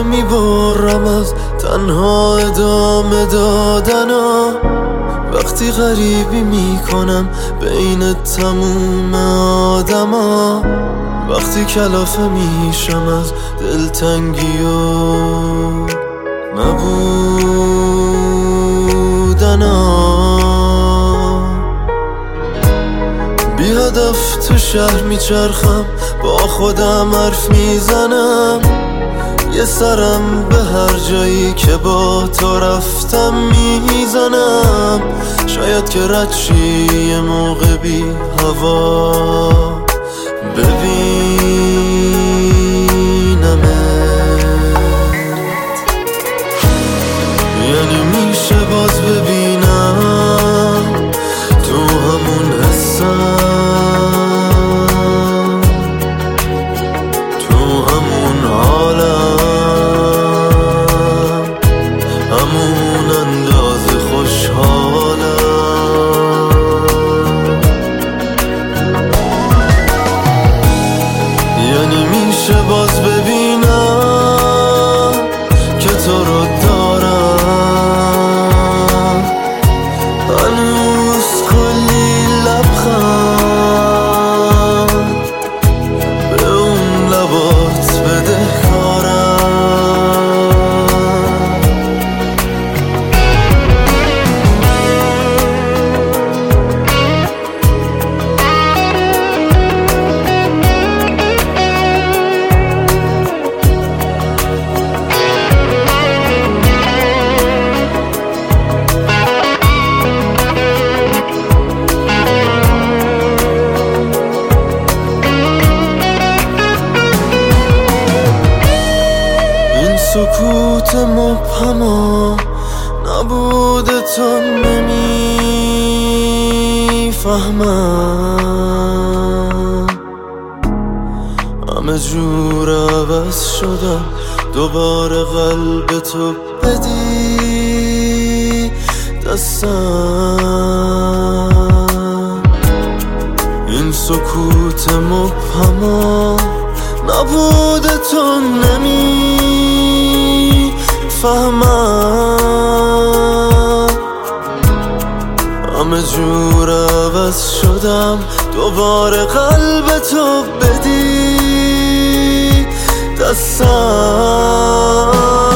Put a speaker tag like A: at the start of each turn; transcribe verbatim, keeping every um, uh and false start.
A: میبرم از تنها ادامه دادنا، وقتی غریبی میکنم بین تموم آدما، وقتی کلافه میشم از دلتنگی و نبودنا، بی هدف تو شهر میچرخم با خودم حرف میزنم، یه سرم به هر جایی که با تو رفتم میزنم، شاید که رد شی یه موقع بی هوا ببینمت، یعنی میشه باز ببینم تو همون حسم، تو همون حالم، همون اندازه خوشحالم، یعنی میشه باز ببینم که تو رو دارم، هنوز کلی لبخند به اون لبات بدهکارم. سکوت مبهما نبود تو نمیفهمم، همه جور عوض شدم دوباره قلب تو بدی دستم، این سکوت مبهما نبود تو نمیفهمم، همه جور عوض شدم دوباره قلب تو بدی دستم.